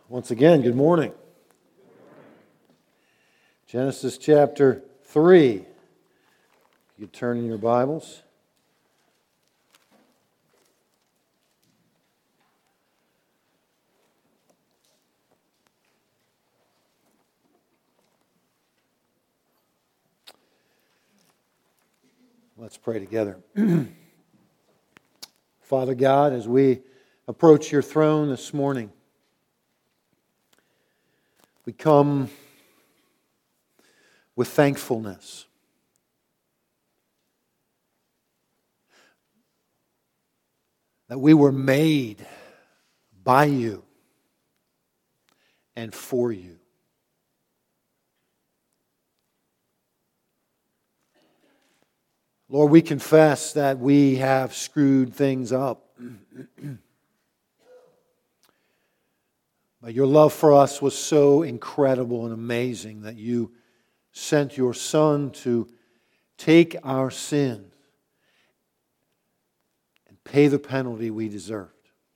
Once again, good morning. Genesis chapter 3. You turn in your Bibles. Let's pray together. Father God, as we approach your throne this morning, we come with thankfulness. That we were made by you and for you. Lord, we confess that we have screwed things up. But your love for us was so incredible and amazing that you sent your Son to take our sins and pay the penalty we deserved.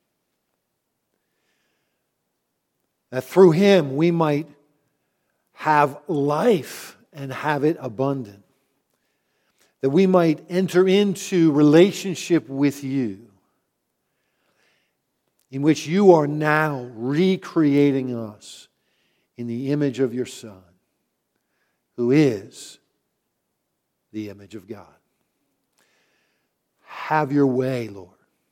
That through Him we might have life and have it abundant. That we might enter into relationship with you, in which you are now recreating us in the image of your Son, who is the image of God. Have your way, Lord,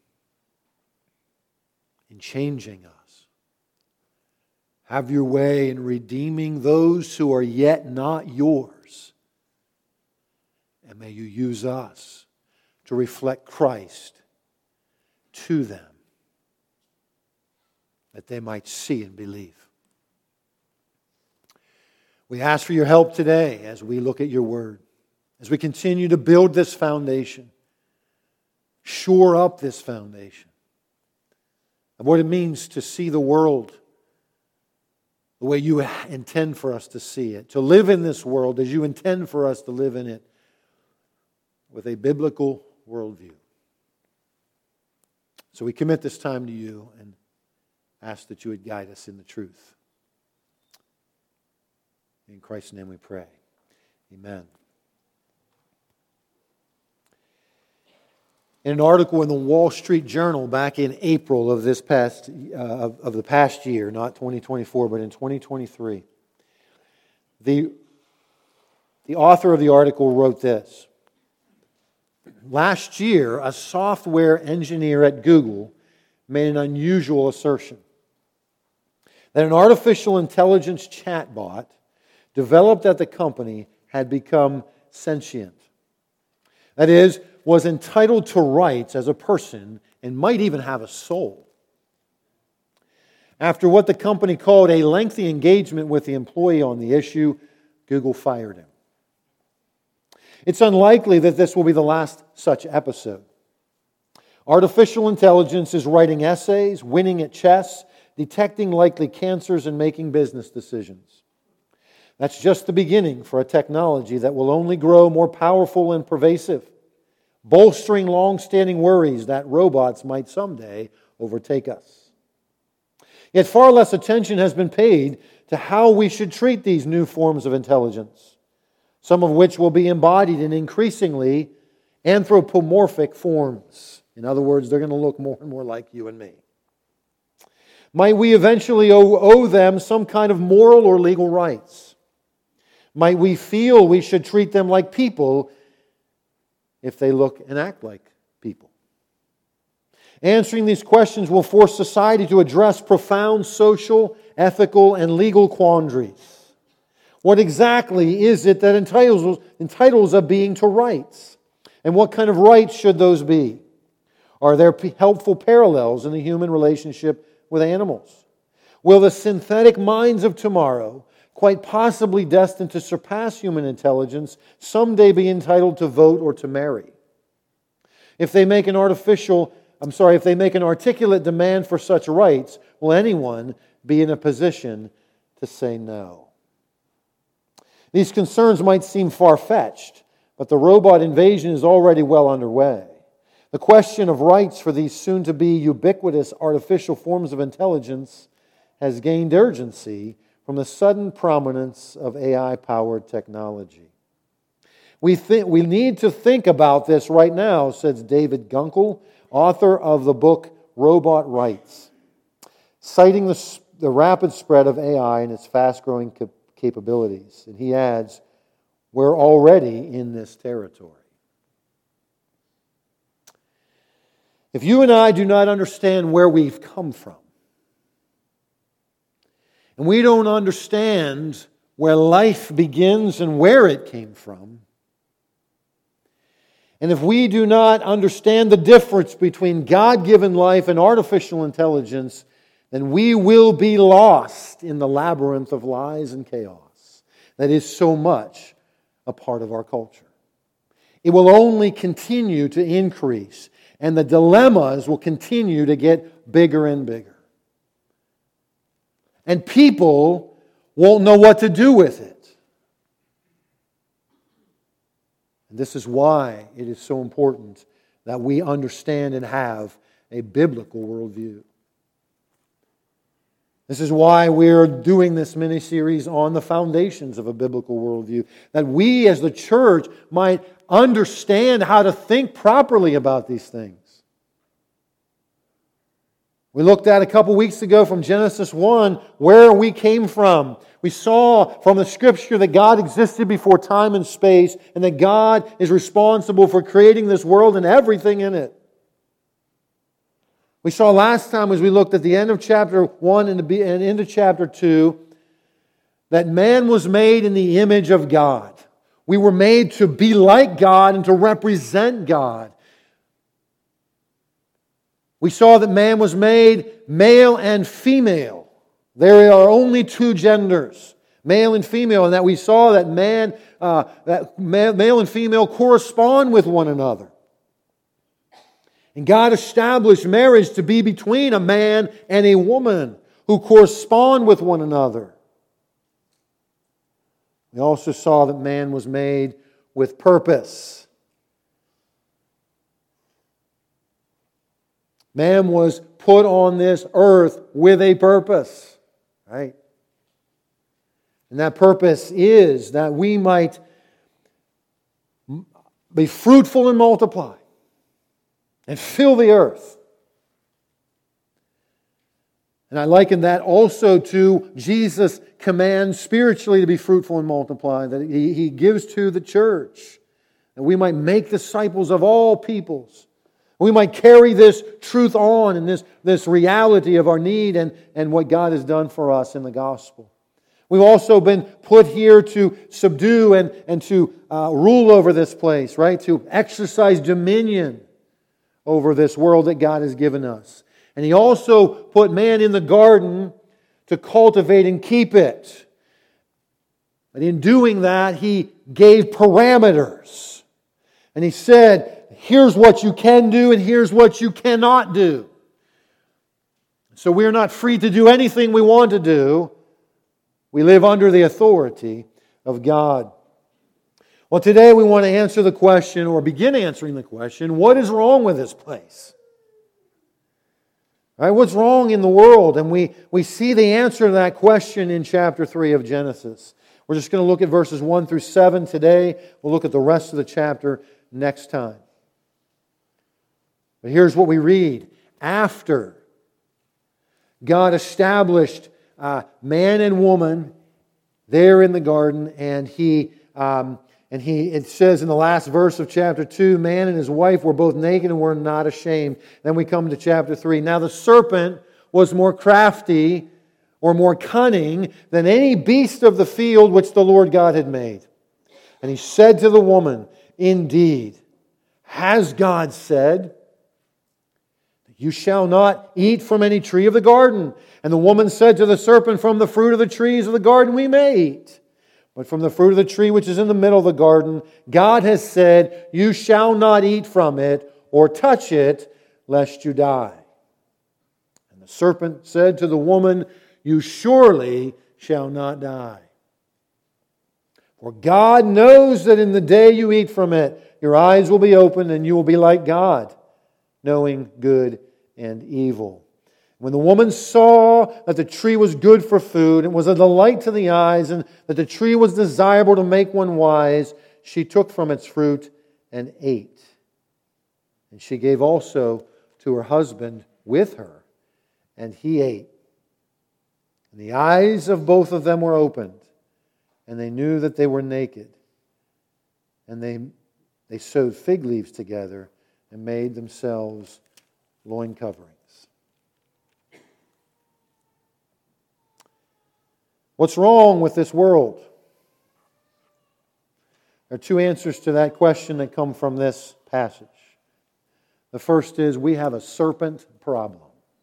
in changing us. Have your way in redeeming those who are yet not yours. And may you use us to reflect Christ to them, that they might see and believe. We ask for your help today as we look at your word, as we continue to build this foundation, shore up this foundation of what it means to see the world the way you intend for us to see it, to live in this world as you intend for us to live in it with a biblical worldview. So we commit this time to you and ask that you would guide us in the truth. In Christ's name we pray. Amen. In an article in the Wall Street Journal back in April of the past year, not 2024, but in 2023, the author of the article wrote this. Last year, a software engineer at Google made an unusual assertion that an artificial intelligence chatbot developed at the company had become sentient. That is, was entitled to rights as a person and might even have a soul. After what the company called a lengthy engagement with the employee on the issue, Google fired him. It's unlikely that this will be the last such episode. Artificial intelligence is writing essays, winning at chess, detecting likely cancers, and making business decisions. That's just the beginning for a technology that will only grow more powerful and pervasive, bolstering long-standing worries that robots might someday overtake us. Yet far less attention has been paid to how we should treat these new forms of intelligence, some of which will be embodied in increasingly anthropomorphic forms. In other words, they're going to look more and more like you and me. Might we eventually owe them some kind of moral or legal rights? Might we feel we should treat them like people if they look and act like people? Answering these questions will force society to address profound social, ethical, and legal quandaries. What exactly is it that entitles a being to rights? And what kind of rights should those be? Are there helpful parallels in the human relationship with animals? Will the synthetic minds of tomorrow, quite possibly destined to surpass human intelligence, someday be entitled to vote or to marry? If they make an articulate demand for such rights, will anyone be in a position to say no? These concerns might seem far-fetched, but the robot invasion is already well underway. The question of rights for these soon-to-be ubiquitous artificial forms of intelligence has gained urgency from the sudden prominence of AI-powered technology. We need to think about this right now, says David Gunkel, author of the book Robot Rights, citing the rapid spread of AI and its fast-growing capabilities. And he adds, we're already in this territory. If you and I do not understand where we've come from, and we don't understand where life begins and where it came from, and if we do not understand the difference between God-given life and artificial intelligence, then we will be lost in the labyrinth of lies and chaos that is so much a part of our culture. It will only continue to increase, and the dilemmas will continue to get bigger and bigger. And people won't know what to do with it. And this is why it is so important that we understand and have a biblical worldview. This is why we're doing this mini-series on the foundations of a biblical worldview, that we as the church might understand how to think properly about these things. We looked at a couple weeks ago from Genesis 1 where we came from. We saw from the Scripture that God existed before time and space, and that God is responsible for creating this world and everything in it. We saw last time as we looked at the end of chapter 1 and into chapter 2 that man was made in the image of God. We were made to be like God and to represent God. We saw that man was made male and female. There are only two genders, male and female, and that we saw that male and female correspond with one another. And God established marriage to be between a man and a woman who correspond with one another. We also saw that man was made with purpose. Man was put on this earth with a purpose, right? And that purpose is that we might be fruitful and multiply and fill the earth. And I liken that also to Jesus' command spiritually to be fruitful and multiply, that He gives to the church, that we might make disciples of all peoples. We might carry this truth on and this reality of our need and what God has done for us in the gospel. We've also been put here to subdue and to rule over this place, right? To exercise dominion over this world that God has given us. And He also put man in the garden to cultivate and keep it. But in doing that, He gave parameters. And He said, here's what you can do and here's what you cannot do. So we're not free to do anything we want to do. We live under the authority of God. Well, today we want to answer the question, or begin answering the question, what is wrong with this place? All right, what's wrong in the world? And we see the answer to that question in chapter 3 of Genesis. We're just going to look at verses 1 through 7 today. We'll look at the rest of the chapter next time. But here's what we read. After God established man and woman there in the garden, and it says in the last verse of chapter 2, man and his wife were both naked and were not ashamed. Then we come to chapter 3. Now the serpent was more crafty or more cunning than any beast of the field which the Lord God had made. And he said to the woman, indeed, has God said, you shall not eat from any tree of the garden? And the woman said to the serpent, from the fruit of the trees of the garden we may eat. But from the fruit of the tree which is in the middle of the garden, God has said, you shall not eat from it or touch it, lest you die. And the serpent said to the woman, you surely shall not die. For God knows that in the day you eat from it, your eyes will be opened and you will be like God, knowing good and evil. When the woman saw that the tree was good for food, and was a delight to the eyes, and that the tree was desirable to make one wise, she took from its fruit and ate. And she gave also to her husband with her, and he ate. And the eyes of both of them were opened, and they knew that they were naked. And they sewed fig leaves together and made themselves loin coverings. What's wrong with this world? There are two answers to that question that come from this passage. The first is we have a serpent problem.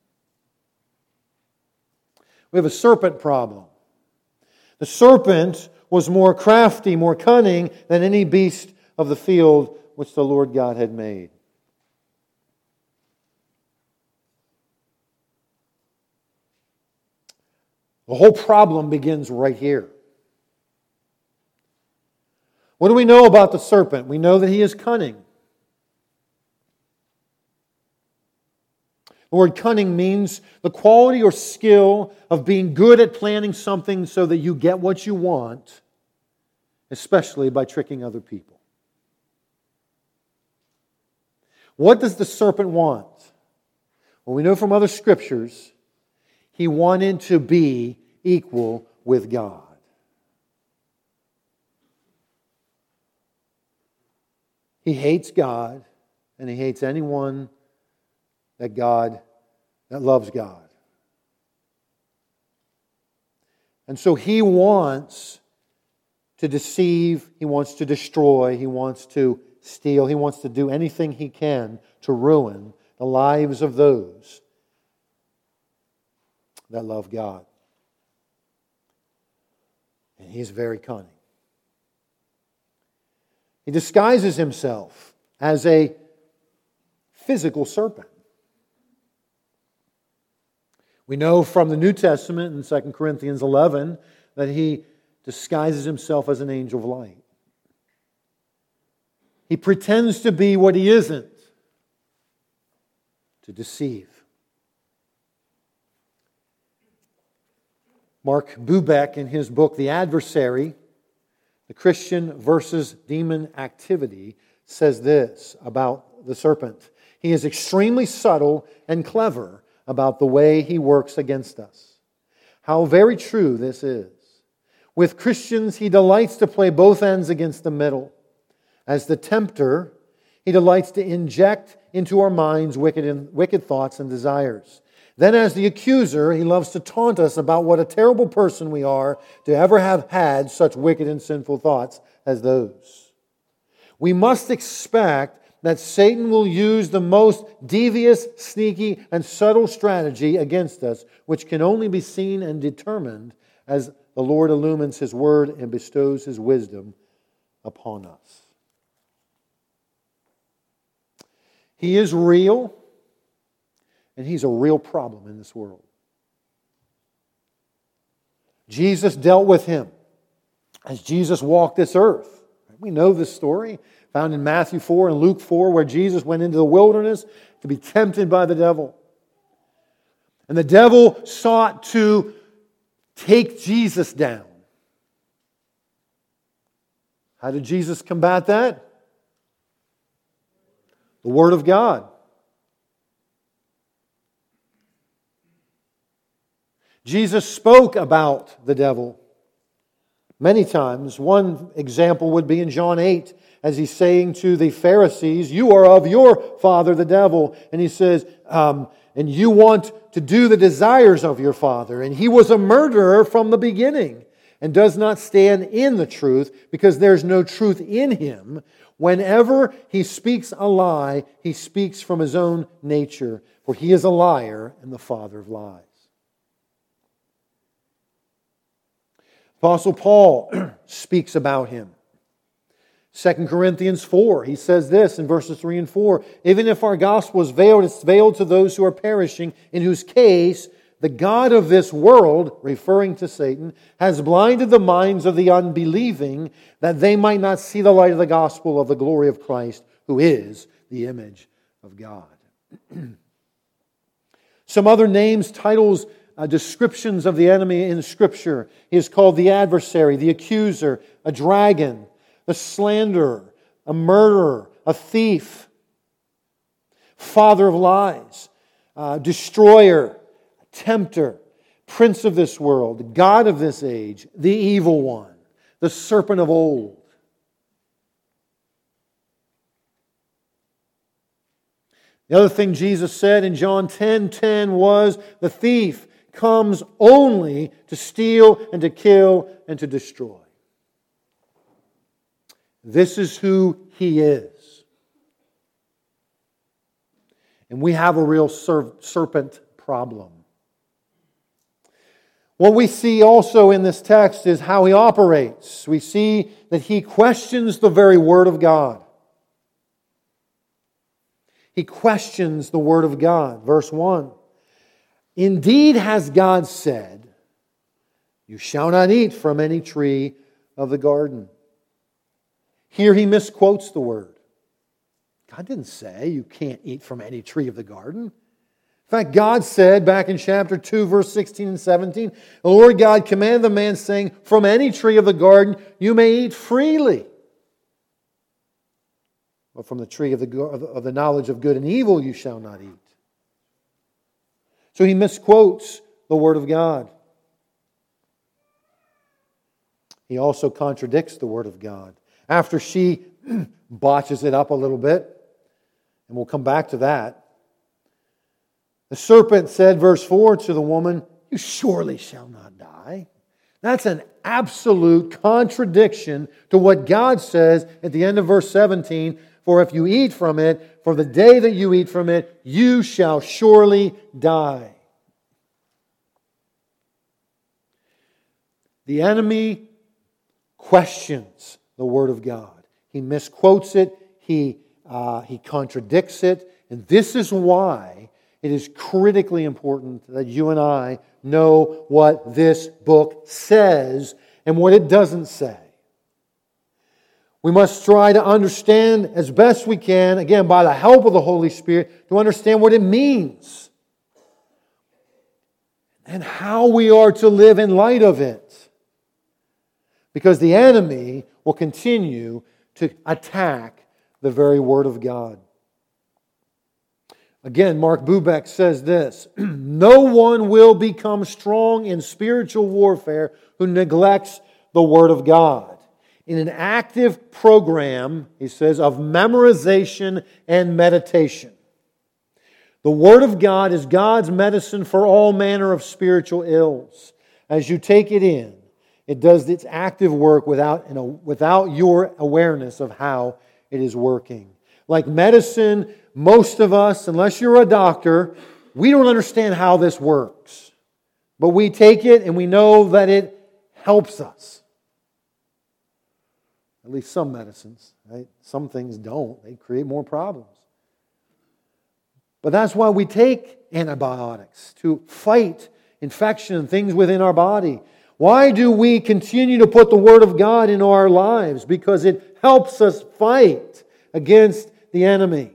We have a serpent problem. The serpent was more crafty, more cunning than any beast of the field which the Lord God had made. The whole problem begins right here. What do we know about the serpent? We know that he is cunning. The word cunning means the quality or skill of being good at planning something so that you get what you want, especially by tricking other people. What does the serpent want? Well, we know from other scriptures, he wanted to be equal with God. He hates God, and he hates anyone that loves God. And so he wants to deceive, he wants to destroy, he wants to steal, he wants to do anything he can to ruin the lives of those that love God. And he's very cunning. He disguises himself as a physical serpent. We know from the New Testament in 2 Corinthians 11 that he disguises himself as an angel of light. He pretends to be what he isn't, to deceive. Mark Bubeck, in his book, The Adversary, The Christian versus Demon Activity, says this about the serpent. He is extremely subtle and clever about the way he works against us. How very true this is. With Christians, he delights to play both ends against the middle. As the tempter, he delights to inject into our minds wicked thoughts and desires. Then as the accuser, he loves to taunt us about what a terrible person we are to ever have had such wicked and sinful thoughts as those. We must expect that Satan will use the most devious, sneaky, and subtle strategy against us, which can only be seen and determined as the Lord illumines His Word and bestows His wisdom upon us. He is real, and he's a real problem in this world. Jesus dealt with him as Jesus walked this earth. We know this story, found in Matthew 4 and Luke 4, where Jesus went into the wilderness to be tempted by the devil. And the devil sought to take Jesus down. How did Jesus combat that? The Word of God. Jesus spoke about the devil many times. One example would be in John 8, as he's saying to the Pharisees, "You are of your father, the devil." And he says, and you want to do the desires of your father. And he was a murderer from the beginning and does not stand in the truth because there's no truth in him. Whenever he speaks a lie, he speaks from his own nature, for he is a liar and the father of lies. Apostle Paul speaks about him. 2 Corinthians 4, he says this in verses 3 and 4, "Even if our gospel is veiled, it's veiled to those who are perishing, in whose case the God of this world," referring to Satan, "has blinded the minds of the unbelieving, that they might not see the light of the gospel of the glory of Christ, who is the image of God." Some other names, titles, descriptions of the enemy in Scripture. He is called the adversary, the accuser, a dragon, a slanderer, a murderer, a thief, father of lies, destroyer, tempter, prince of this world, god of this age, the evil one, the serpent of old. The other thing Jesus said in John 10:10 was, the thief comes only to steal and to kill and to destroy. This is who he is. And we have a real serpent problem. What we see also in this text is how he operates. We see that he questions the very Word of God. He questions the Word of God. Verse 1. Indeed has God said, you shall not eat from any tree of the garden. Here he misquotes the Word. God didn't say you can't eat from any tree of the garden. In fact, God said back in chapter 2, verse 16 and 17, the Lord God commanded the man, saying, from any tree of the garden you may eat freely. But from the tree of the knowledge of good and evil you shall not eat. So he misquotes the Word of God. He also contradicts the Word of God. After she botches it up a little bit, and we'll come back to that, the serpent said, verse 4, to the woman, you surely shall not die. That's an absolute contradiction to what God says at the end of verse 17, for if you eat from it, for the day that you eat from it, you shall surely die. The enemy questions the Word of God. He misquotes it. He contradicts it. And this is why it is critically important that you and I know what this book says and what it doesn't say. We must try to understand as best we can, again, by the help of the Holy Spirit, to understand what it means and how we are to live in light of it. Because the enemy will continue to attack the very Word of God. Again, Mark Bubeck says this, no one will become strong in spiritual warfare who neglects the Word of God. In an active program, he says, of memorization and meditation. The Word of God is God's medicine for all manner of spiritual ills. As you take it in, it does its active work without your awareness of how it is working. Like medicine, most of us, unless you're a doctor, we don't understand how this works. But we take it and we know that it helps us. At least some medicines, right? Some things don't. They create more problems. But that's why we take antibiotics, to fight infection and things within our body. Why do we continue to put the Word of God into our lives? Because it helps us fight against the enemy.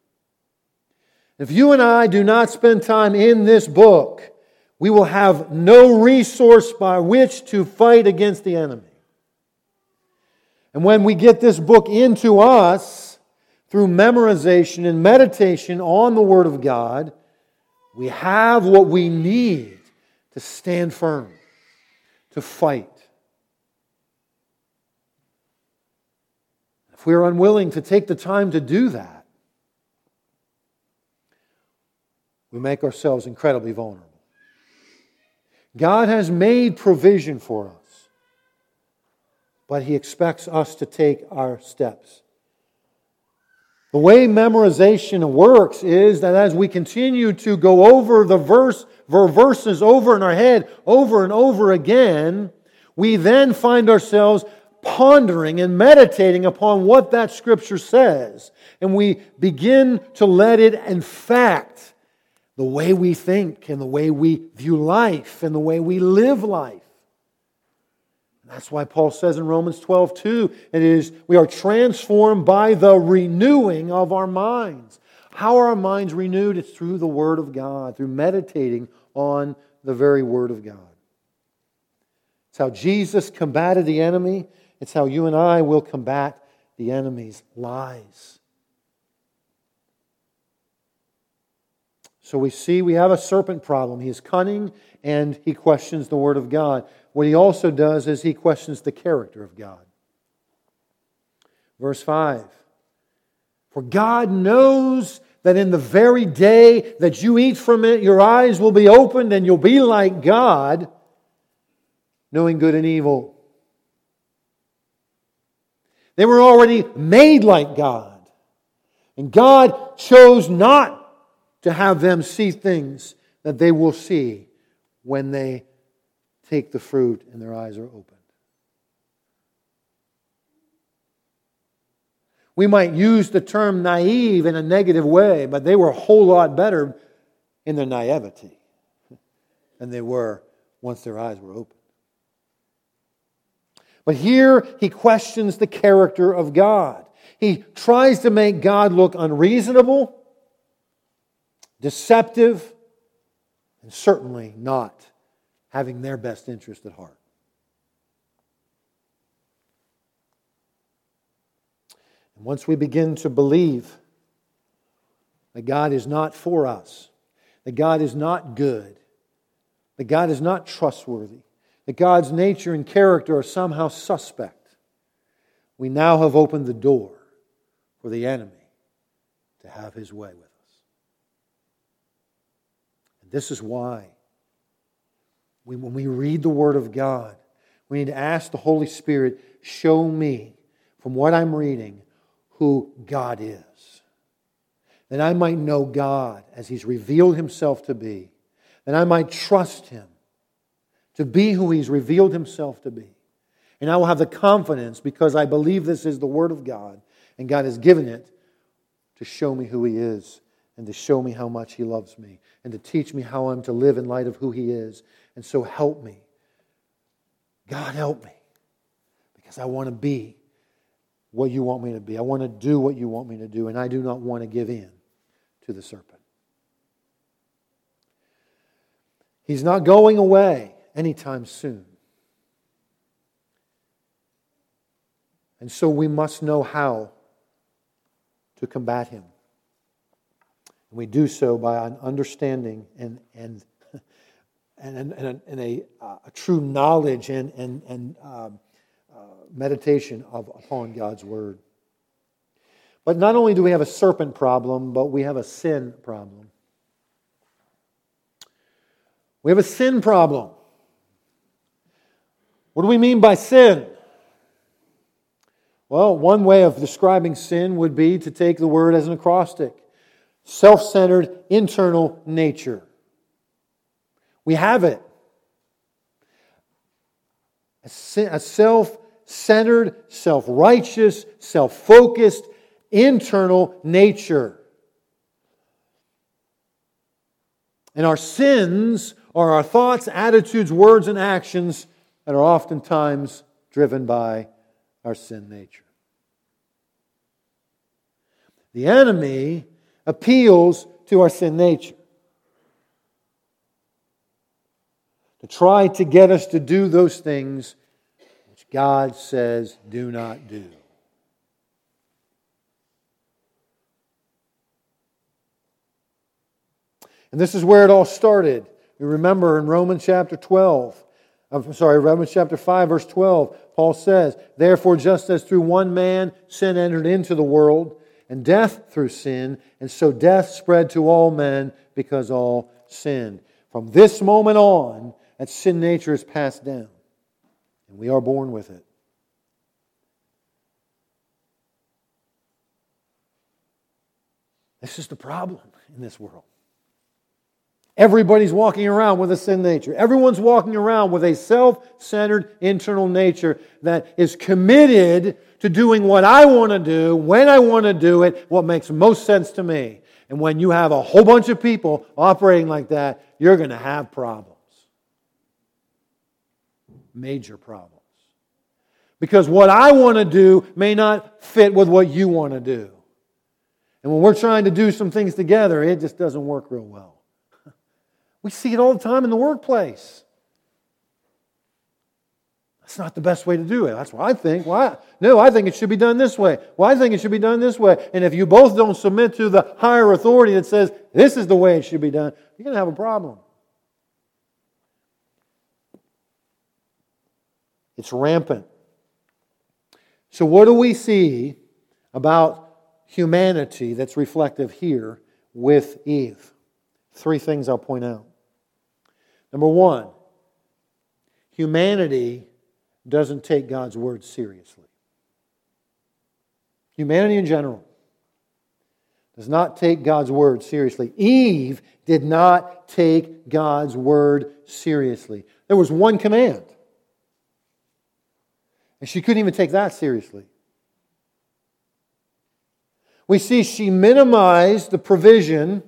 If you and I do not spend time in this book, we will have no resource by which to fight against the enemy. And when we get this book into us through memorization and meditation on the Word of God, we have what we need to stand firm, to fight. If we are unwilling to take the time to do that, we make ourselves incredibly vulnerable. God has made provision for us, but He expects us to take our steps. The way memorization works is that as we continue to go over the verses over in our head over and over again, we then find ourselves pondering and meditating upon what that Scripture says. And we begin to let it infect the way we think and the way we view life and the way we live life. That's why Paul says in Romans 12:2, it is, we are transformed by the renewing of our minds. How are our minds renewed? It's through the Word of God, through meditating on the very Word of God. It's how Jesus combated the enemy. It's how you and I will combat the enemy's lies. So we see we have a serpent problem. He is cunning and he questions the Word of God. What he also does is he questions the character of God. Verse 5. For God knows that in the very day that you eat from it, your eyes will be opened and you'll be like God, knowing good and evil. They were already made like God. And God chose not to have them see things that they will see when they take the fruit and their eyes are opened. We might use the term naive in a negative way, but they were a whole lot better in their naivety than they were once their eyes were opened. But here he questions the character of God. He tries to make God look unreasonable, deceptive, and certainly not having their best interest at heart. And once we begin to believe that God is not for us, that God is not good, that God is not trustworthy, that God's nature and character are somehow suspect, we now have opened the door for the enemy to have his way with us. And this is why when we read the Word of God, we need to ask the Holy Spirit, show me from what I'm reading who God is. That I might know God as He's revealed Himself to be. That I might trust Him to be who He's revealed Himself to be. And I will have the confidence, because I believe this is the Word of God, and God has given it to show me who He is, and to show me how much He loves me, and to teach me how I'm to live in light of who He is. And so help me. God, help me. Because I want to be what You want me to be. I want to do what You want me to do, and I do not want to give in to the serpent. He's not going away anytime soon. And so we must know how to combat him. And we do so by an understanding and a true knowledge and meditation upon God's Word. But not only do we have a serpent problem, but we have a sin problem. We have a sin problem. What do we mean by sin? Well, one way of describing sin would be to take the word as an acrostic. Self-centered, internal nature. We have it. A self-centered, self-righteous, self-focused, internal nature. And our sins are our thoughts, attitudes, words, and actions that are oftentimes driven by our sin nature. The enemy appeals to our sin nature to try to get us to do those things which God says do not do. And this is where it all started. You remember in Romans chapter 5, verse 12, Paul says, "Therefore, just as through one man sin entered into the world, and death through sin, and so death spread to all men because all sinned." From this moment on, that sin nature is passed down, and we are born with it. This is the problem in this world. Everybody's walking around with a sin nature. Everyone's walking around with a self-centered internal nature that is committed to doing what I want to do, when I want to do it, what makes most sense to me. And when you have a whole bunch of people operating like that, you're going to have problems. Major problems. Because what I want to do may not fit with what you want to do. And when we're trying to do some things together, it just doesn't work real well. We see it all the time in the workplace. That's not the best way to do it. That's what I think. Why? No, I think it should be done this way. Well, I think it should be done this way. And if you both don't submit to the higher authority that says this is the way it should be done, you're going to have a problem. It's rampant. So what do we see about humanity that's reflective here with Eve? 3 things I'll point out. Number 1, humanity doesn't take God's word seriously. Humanity in general does not take God's word seriously. Eve did not take God's word seriously. There was one command, and she couldn't even take that seriously. We see she minimized the provision.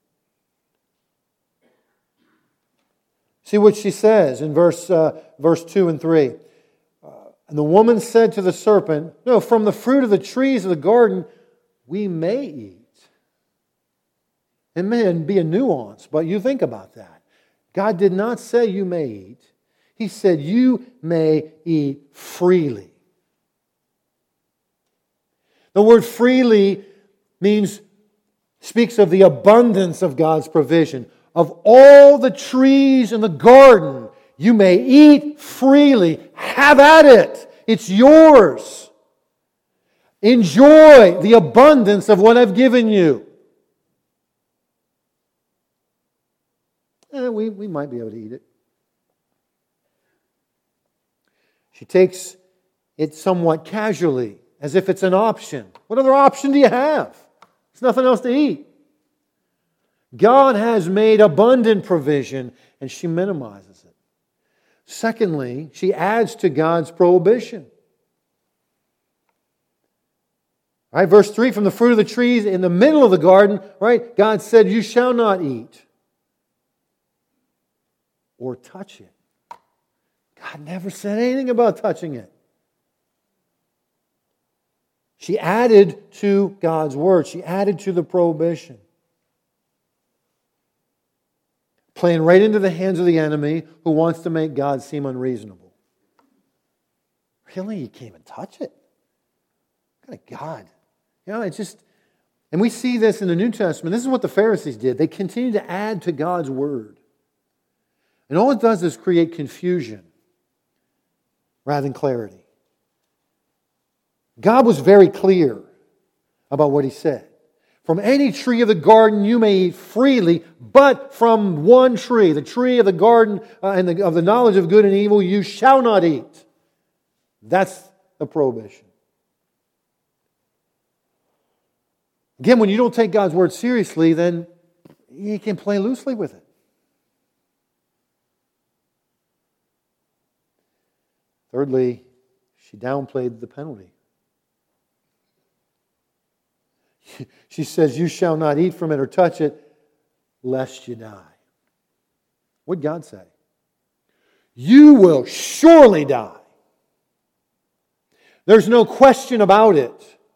See what she says in verse 2 and 3. And the woman said to the serpent, "No, from the fruit of the trees of the garden we may eat." It may be a nuance, but you think about that. God did not say you may eat. He said you may eat freely. The word freely speaks of the abundance of God's provision. Of all the trees in the garden, you may eat freely. Have at it. It's yours. Enjoy the abundance of what I've given you. We might be able to eat it. She takes it somewhat casually, as if it's an option. What other option do you have? There's nothing else to eat. God has made abundant provision, and she minimizes it. Secondly, she adds to God's prohibition. Right, verse 3, from the fruit of the trees in the middle of the garden, right, God said, "You shall not eat or touch it." God never said anything about touching it. She added to God's word. She added to the prohibition. Playing right into the hands of the enemy who wants to make God seem unreasonable. Really? You can't even touch it? What kind of God? You know, it's just... And we see this in the New Testament. This is what the Pharisees did. They continued to add to God's word. And all it does is create confusion rather than clarity. God was very clear about what He said. From any tree of the garden you may eat freely, but from one tree, the tree of the garden of the knowledge of good and evil, you shall not eat. That's the prohibition. Again, when you don't take God's word seriously, then you can play loosely with it. Thirdly, she downplayed the penalty. She says, "You shall not eat from it or touch it, lest you die." What did God say? You will surely die. There's no question about it.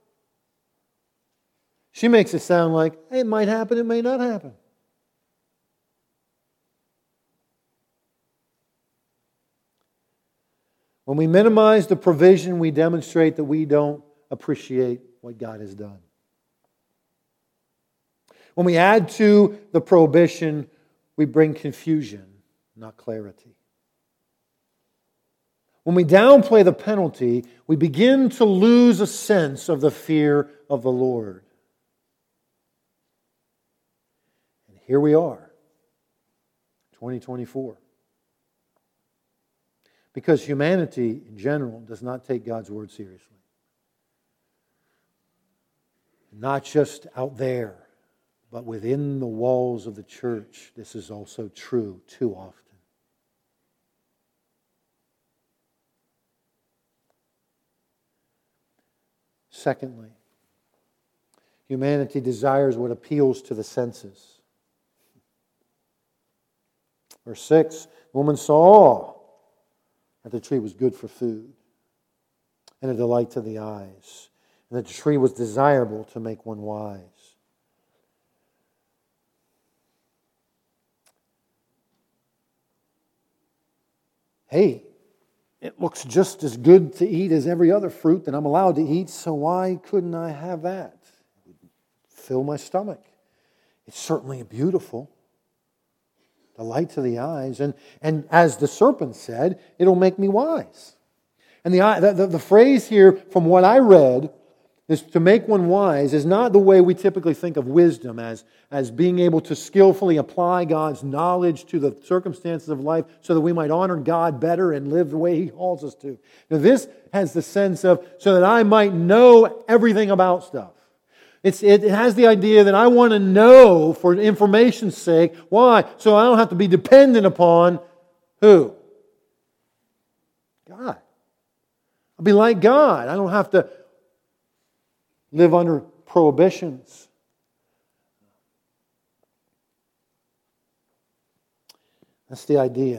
She makes it sound like, hey, it might happen, it may not happen. When we minimize the provision, we demonstrate that we don't appreciate what God has done. When we add to the prohibition, we bring confusion, not clarity. When we downplay the penalty, we begin to lose a sense of the fear of the Lord. And here we are, 2024. Because humanity in general does not take God's word seriously. Not just out there, but within the walls of the church, this is also true too often. Secondly, humanity desires what appeals to the senses. Verse 6, the woman saw that the tree was good for food and a delight to the eyes, and that the tree was desirable to make one wise. hey, it looks just as good to eat as every other fruit that I'm allowed to eat, so why couldn't I have that? It would fill my stomach. It's certainly beautiful. The light to the eyes. And as the serpent said, it'll make me wise. And the phrase here, from what I read, is to make one wise is not the way we typically think of wisdom as being able to skillfully apply God's knowledge to the circumstances of life so that we might honor God better and live the way He calls us to. Now, this has the sense of so that I might know everything about stuff. It has the idea that I want to know for information's sake. Why? So I don't have to be dependent upon who? God. I'll be like God. I don't have to live under prohibitions. That's the idea.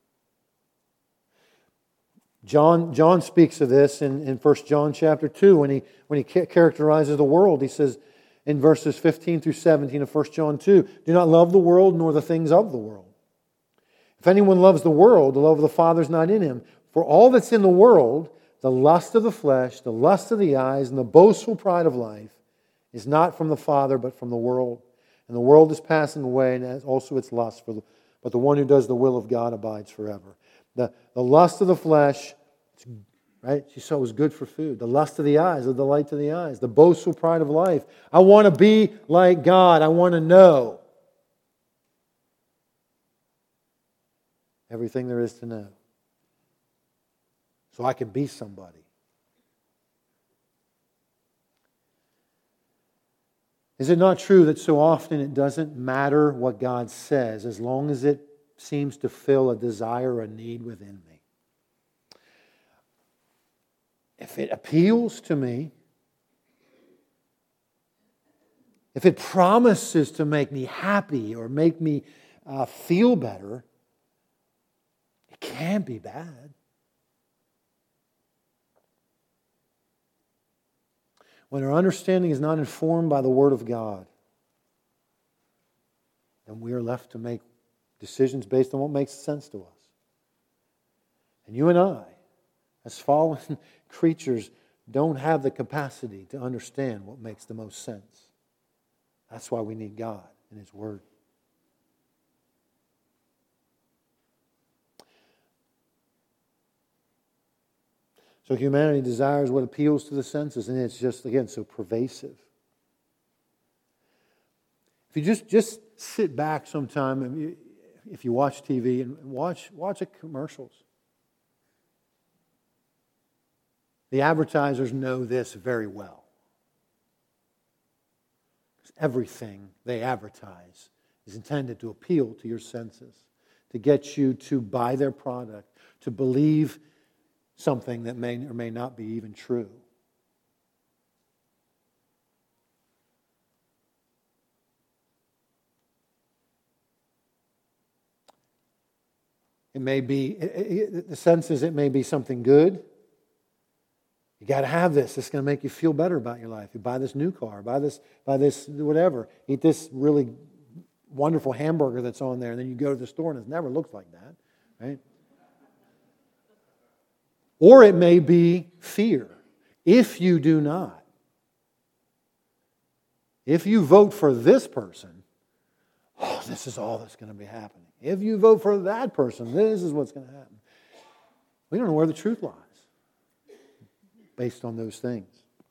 John speaks of this in 1 John chapter 2 when he characterizes the world. He says in verses 15 through 17 of 1 John 2, do not love the world nor the things of the world. If anyone loves the world, the love of the Father is not in him. For all that's in the world, the lust of the flesh, the lust of the eyes, and the boastful pride of life is not from the Father, but from the world. And the world is passing away, and as also its lust. But the one who does the will of God abides forever. The lust of the flesh, right? She saw it was good for food. The lust of the eyes, the delight to the eyes. The boastful pride of life. I want to be like God. I want to know everything there is to know, so I can be somebody. Is it not true that so often it doesn't matter what God says as long as it seems to fill a desire or a need within me? If it appeals to me, if it promises to make me happy or make me feel better, it can't be bad. When our understanding is not informed by the Word of God, then we are left to make decisions based on what makes sense to us. And you and I, as fallen creatures, don't have the capacity to understand what makes the most sense. That's why we need God and His Word. So humanity desires what appeals to the senses, and it's just, again, so pervasive. If you just sit back sometime, if you watch TV and watch the commercials. The advertisers know this very well. Because everything they advertise is intended to appeal to your senses, to get you to buy their product, to believe something that may or may not be even true. It may be, the sense is it may be something good. You got to have this. It's going to make you feel better about your life. You buy this new car, buy this whatever. Eat this really wonderful hamburger that's on there, and then you go to the store and it never looks like that, right? Or it may be fear. If you do not, if you vote for this person, oh, this is all that's going to be happening. If you vote for that person, this is what's going to happen. We don't know where the truth lies based on those things.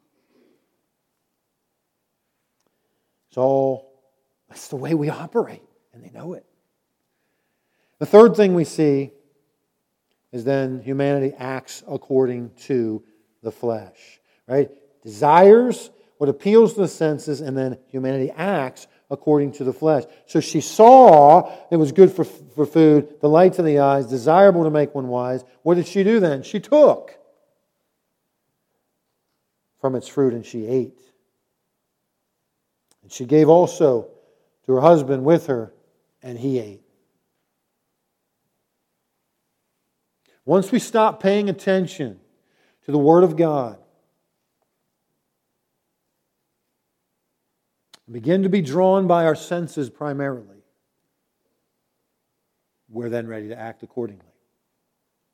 That's the way we operate, and they know it. The third thing we see is then humanity acts according to the flesh. Right? Desires what appeals to the senses, and then humanity acts according to the flesh. So she saw it was good for food, the light to the eyes, desirable to make one wise. What did she do then? She took from its fruit and she ate. And she gave also to her husband with her, and he ate. Once we stop paying attention to the Word of God and begin to be drawn by our senses primarily, we're then ready to act accordingly.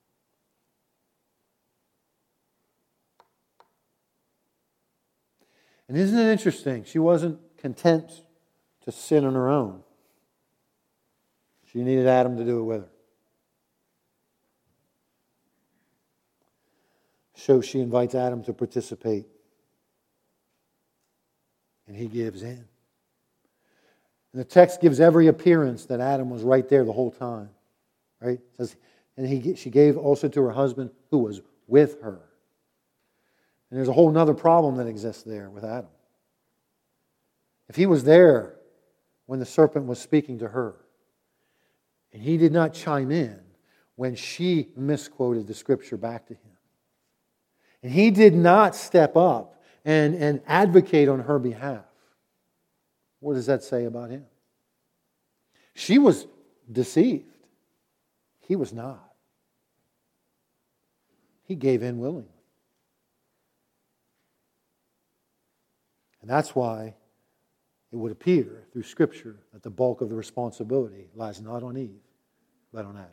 And isn't it interesting? She wasn't content to sin on her own. She needed Adam to do it with her. So she invites Adam to participate. And he gives in. And the text gives every appearance that Adam was right there the whole time. Right? It says, and she gave also to her husband who was with her. And there's a whole other problem that exists there with Adam. If he was there when the serpent was speaking to her, and he did not chime in when she misquoted the Scripture back to him, and he did not step up and advocate on her behalf, what does that say about him? She was deceived. He was not. He gave in willingly. And that's why it would appear through Scripture that the bulk of the responsibility lies not on Eve, but on Adam.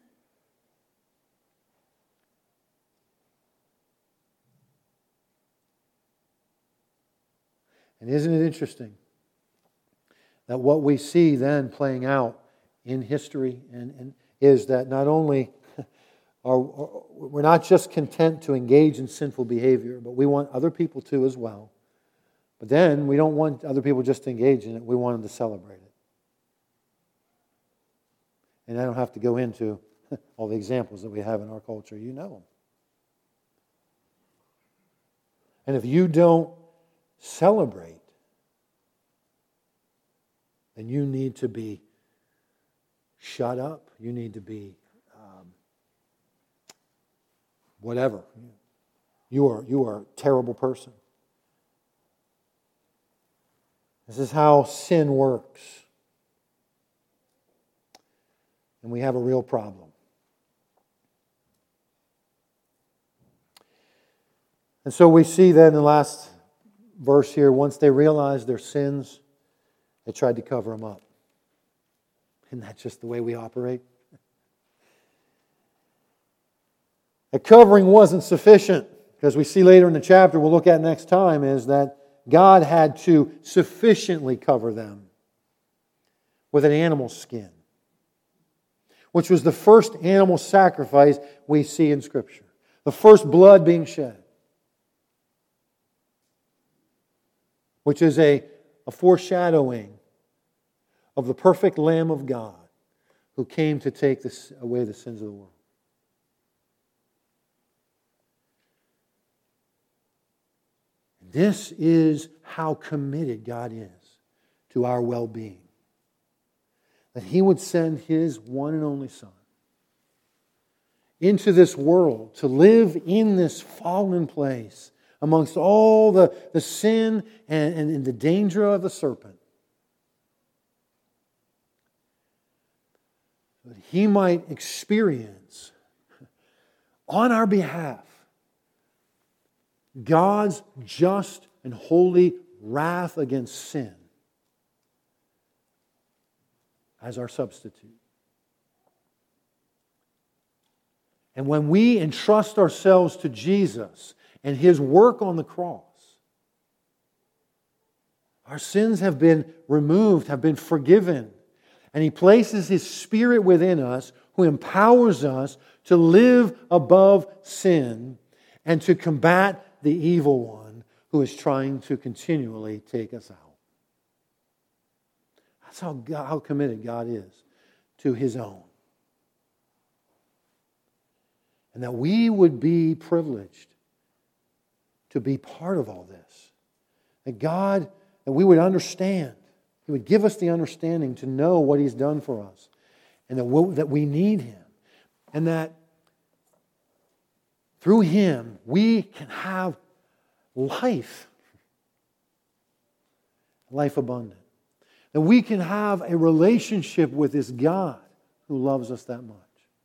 And isn't it interesting that what we see then playing out in history and is that not only we're not just content to engage in sinful behavior, but we want other people to as well. But then we don't want other people just to engage in it. We want them to celebrate it. And I don't have to go into all the examples that we have in our culture. You know them. And if you don't celebrate, then you need to be shut up. You need to be whatever. You are a terrible person. This is how sin works. And we have a real problem. And so we see then in the last verse here, once they realized their sins, they tried to cover them up. Isn't that just the way we operate? The covering wasn't sufficient, because we see later in the chapter we'll look at next time is that God had to sufficiently cover them with an animal skin, which was the first animal sacrifice we see in Scripture. The first blood being shed, which is a foreshadowing of the perfect Lamb of God who came to take away the sins of the world. This is how committed God is to our well-being. That He would send His one and only Son into this world to live in this fallen place amongst all the sin and the danger of the serpent. That He might experience on our behalf God's just and holy wrath against sin as our substitute. And when we entrust ourselves to Jesus and His work on the cross, our sins have been removed, have been forgiven. And He places His Spirit within us who empowers us to live above sin and to combat the evil one who is trying to continually take us out. That's how committed God is to His own. And that we would be privileged to be part of all this. That we would understand. He would give us the understanding to know what He's done for us. And that we need Him. And that through Him, we can have life. Life abundant. That we can have a relationship with this God who loves us that much.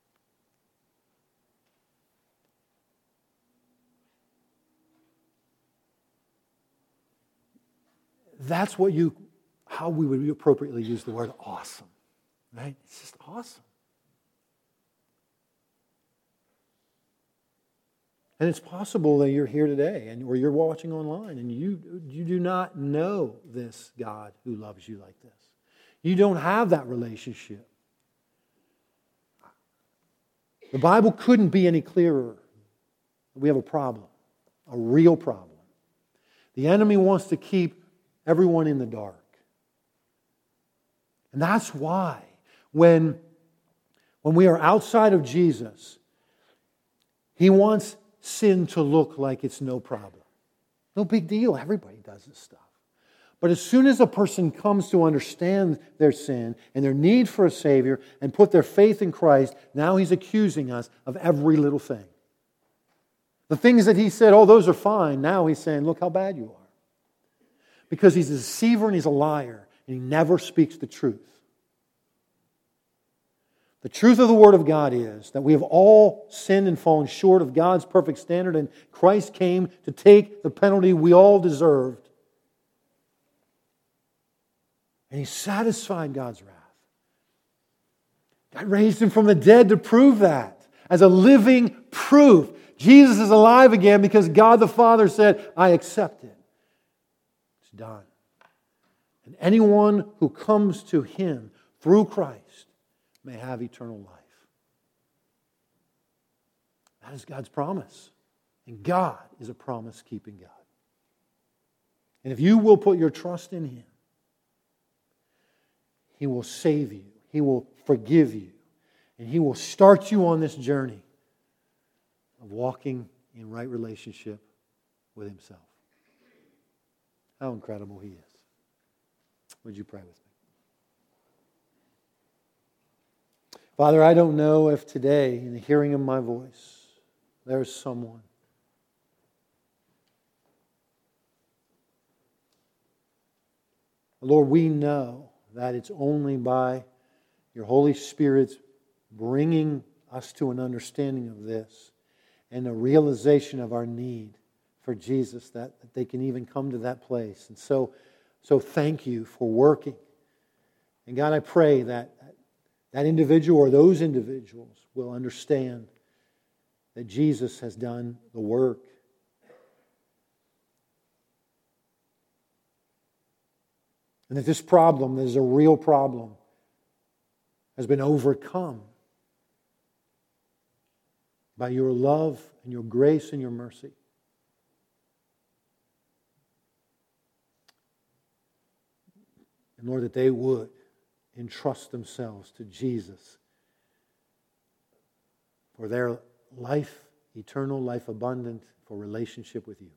That's how we would appropriately use the word awesome. Right? It's just awesome. And it's possible that you're here today or you're watching online and you do not know this God who loves you like this. You don't have that relationship. The Bible couldn't be any clearer. We have a problem, a real problem. The enemy wants to keep everyone in the dark. And that's why when we are outside of Jesus, he wants sin to look like it's no problem. No big deal. Everybody does this stuff. But as soon as a person comes to understand their sin and their need for a Savior and put their faith in Christ, now he's accusing us of every little thing. The things that he said, oh, those are fine, now he's saying, look how bad you are. Because he's a deceiver and he's a liar, and he never speaks the truth. The truth of the Word of God is that we have all sinned and fallen short of God's perfect standard, and Christ came to take the penalty we all deserved. And He satisfied God's wrath. God raised Him from the dead to prove that, as a living proof. Jesus is alive again because God the Father said, I accept it. It's done. And anyone who comes to Him through Christ may have eternal life. That is God's promise. And God is a promise-keeping God. And if you will put your trust in Him, He will save you. He will forgive you. And He will start you on this journey of walking in right relationship with Himself. How incredible He is. Would you pray with me? Father, I don't know if today, in the hearing of my voice, there's someone Lord, we know that it's only by your Holy Spirit's bringing us to an understanding of this and a realization of our need for Jesus that they can even come to that place. And so thank you for working. And God, I pray that individual or those individuals will understand that Jesus has done the work. And that this problem, that is a real problem, has been overcome by your love and your grace and your mercy. And Lord, that they would entrust themselves to Jesus for their life, eternal life abundant, for relationship with you.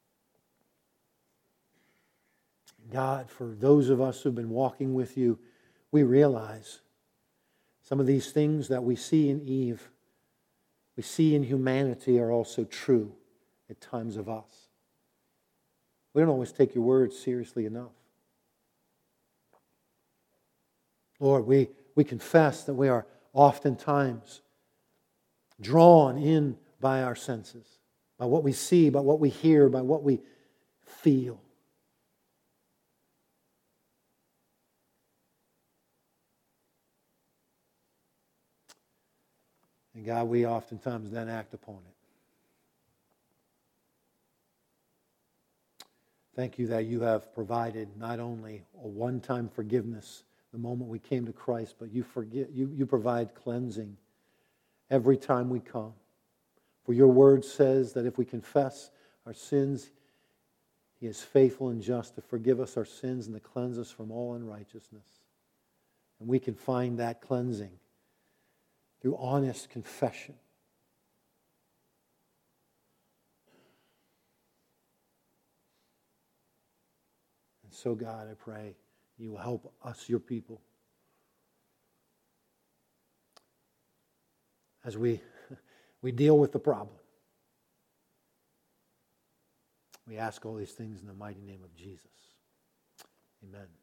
God, for those of us who've been walking with you, we realize some of these things that we see in Eve, we see in humanity are also true at times of us. We don't always take your words seriously enough. Lord, we confess that we are oftentimes drawn in by our senses, by what we see, by what we hear, by what we feel. And God, we oftentimes then act upon it. Thank you that you have provided not only a one-time forgiveness the moment we came to Christ, but you provide cleansing every time we come. For your word says that if we confess our sins, He is faithful and just to forgive us our sins and to cleanse us from all unrighteousness. And we can find that cleansing through honest confession. And so, God, I pray you will help us, your people, as we deal with the problem. We ask all these things in the mighty name of Jesus. Amen.